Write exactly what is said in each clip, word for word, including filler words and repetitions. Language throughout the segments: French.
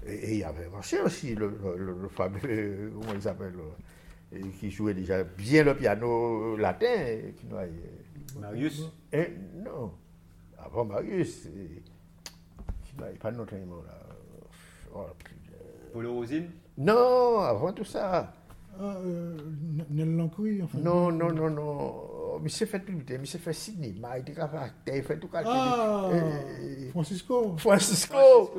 et il y avait Marcel aussi, le, le, le fameux, comment il s'appelle, euh, qui jouait déjà bien le piano latin. Qui, Marius et, Non, avant Marius, et, qui n'a pas notre nom là. Oh, Polo Rosine non, avant tout ça. Ah, euh, Nel Lancouille, enfin. Non, non, non, non. Mais c'est fait tout, mais c'est fait Sydney. Mais il a fait tout cas. Ah, euh, Francisco. Francisco.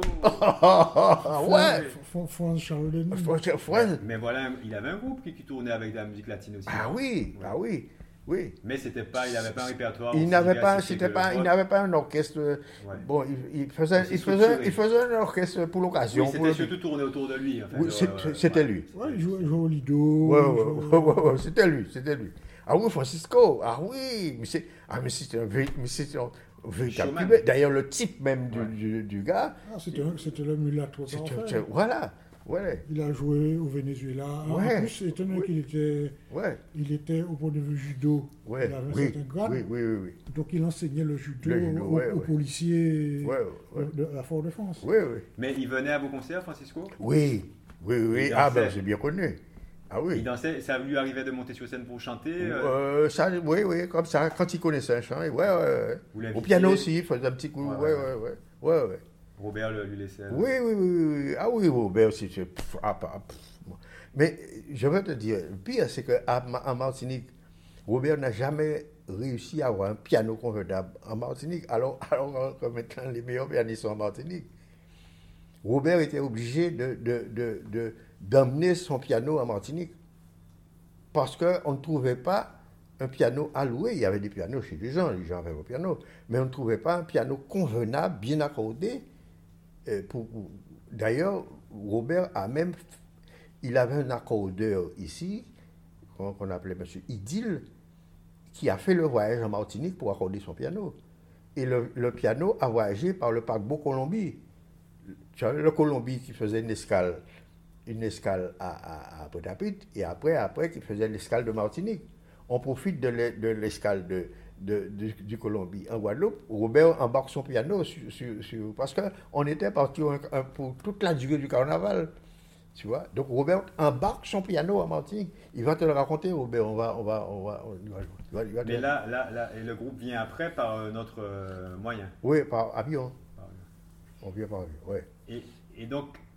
Francisco. Ouais. France Charles Denis. Mais, mais voilà, il avait un groupe qui, qui tournait avec de la musique latine aussi. Ah oui, ouais. ah oui. Oui. Mais c'était pas, il n'avait pas un répertoire. Il n'avait pas, c'était pas, il n'avait pas un orchestre. Ouais. Bon, il, il faisait, il faisait, il faisait un orchestre pour l'occasion. Oui, c'était pour surtout le... tourné autour de lui. En fait, oui, euh, c'était ouais. lui. Ouais, il jouait, jouait au Lido. Ouais, ouais, ouais, ouais, ouais, c'était lui, c'était lui. Ah oui, Francisco. Ah oui, mais c'est, ah mais c'est un véritable. D'ailleurs, le type même du, ouais. du, du gars. Ah, c'était, c'était le mulâtre. Voilà. Ouais. Il a joué au Venezuela. Ouais. En plus, étonné ouais. qu'il était, ouais. il était au point de vue judo. Ouais. Il avait un oui. certain grade. Oui, oui, oui, oui. Donc il enseignait le judo, le judo aux, ouais, aux ouais. policiers ouais, ouais. de, de la Fort-de-France. Oui, oui. Mais il venait à vos concerts, Francisco? Oui, oui, oui. Ah ben j'ai bien connu. Ah oui. Il dansait, ça lui arrivait de monter sur scène pour chanter euh, ça, oui, oui, comme ça, quand il connaissait un chant, ouais, ouais, ouais. Au piano aussi, il faisait un petit coup, ouais, ouais, ouais, ouais, ouais, ouais. Robert le, lui laissait. Oui, oui, oui, oui, ah oui, Robert aussi, c'est... Pff, ah, pff. Mais je veux te dire, le pire, c'est qu'en Martinique, Robert n'a jamais réussi à avoir un piano confortable en Martinique, alors, alors que maintenant les meilleurs pianistes sont en Martinique. Robert était obligé de, de, de, de, d'emmener son piano en Martinique parce qu'on ne trouvait pas un piano à louer. Il y avait des pianos chez les gens, les gens avaient un piano, mais on ne trouvait pas un piano convenable, bien accordé. Pour, pour... D'ailleurs, Robert a même... Il avait un accordeur ici, qu'on appelait M. Idil, qui a fait le voyage en Martinique pour accorder son piano. Et le, le piano a voyagé par le paquebot Colombie. Tu vois, le Colombie qui faisait une escale, une escale à, à, à Pointe-à-Pitre, et après, après qui faisait l'escale de Martinique. On profite de, le, de l'escale de, de, de, du Colombie en Guadeloupe. Robert embarque son piano sur, sur, sur, parce qu'on était parti pour toute la durée du carnaval. Tu vois? Donc Robert embarque son piano en Martinique. Il va te le raconter, Robert. On va, on va, on va, on va, on va, on va Mais là, là, là, et le groupe vient après par euh, notre euh, moyen. Oui, par avion. Par avion. On vient par avion, oui. Et, et donc,